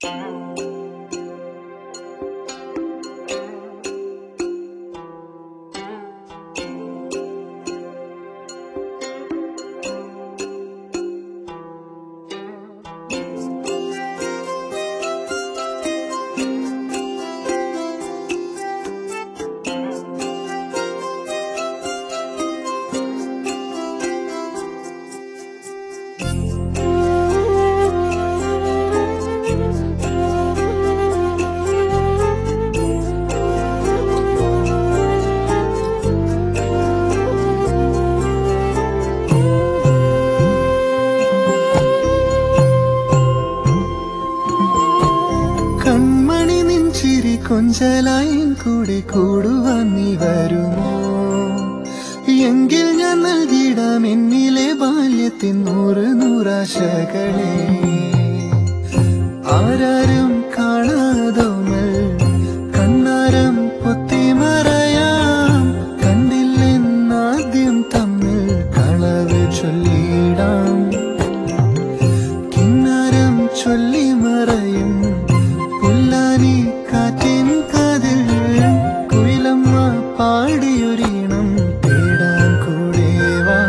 കൊഞ്ചലായും കൂടെ കൂടുവാൻ നീ വരുമോ? എങ്കിൽ ഞാൻ നൽകിടാം എന്നിലെ ബാല്യത്തിൻ 100 ആശകളെ. ആരാരും കാണാതോമൽ കണ്ണാരം പൊത്തിമറയാം. കണ്ടില്ലെന്നാദ്യം തമ്മിൽ കളവ് ചൊല്ലിടാം. കിന്നാരം ചൊല്ലി മറയും പുല്ലാനി കാറ്റിൻ കാതിൽ കുയിലമ്മ പാടിയൊരീണം തേടാൻ കൂടെ വാ.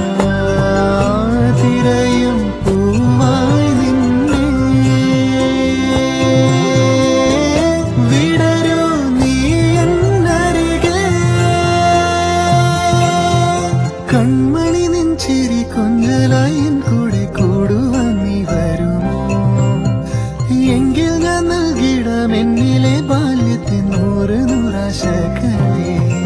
തിരയും പൂവായി നിന്നെ വിടരൂ നീ എന്നരികെ. കൺമണി നിൻചിരി കൊഞ്ചലായി കൂടെ കൂടുവാൻ നീ വരുമോ? എങ്കിൽ ഞാൻ നൽകിടാം എന്നിലെ ബാല്യത്തിൻ 100 ആശകളെ.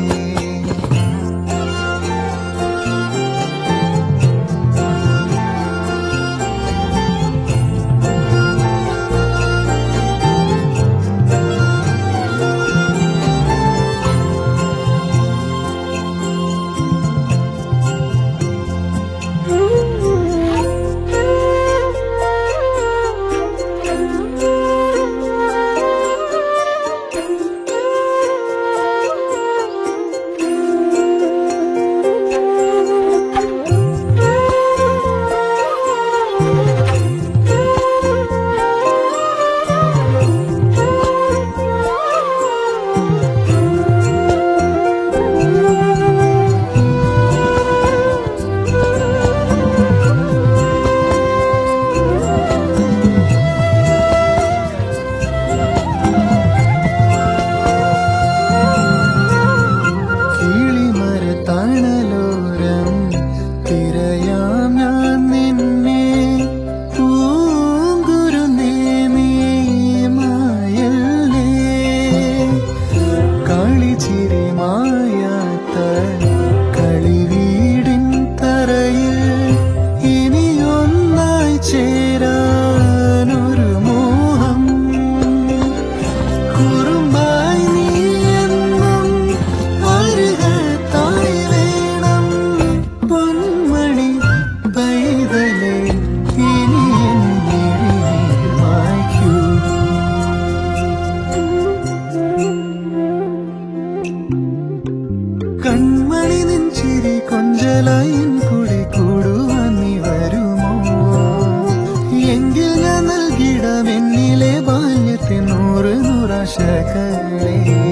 കൺമണി നിൻചിരി കൊഞ്ചലായി കൂടെ കൂടുവാൻ നീ വരുമോ? എങ്കിൽ ഞാൻ നൽകിടാം എന്നിലെ ബാല്യത്തിൻ 100 ആശകളെ.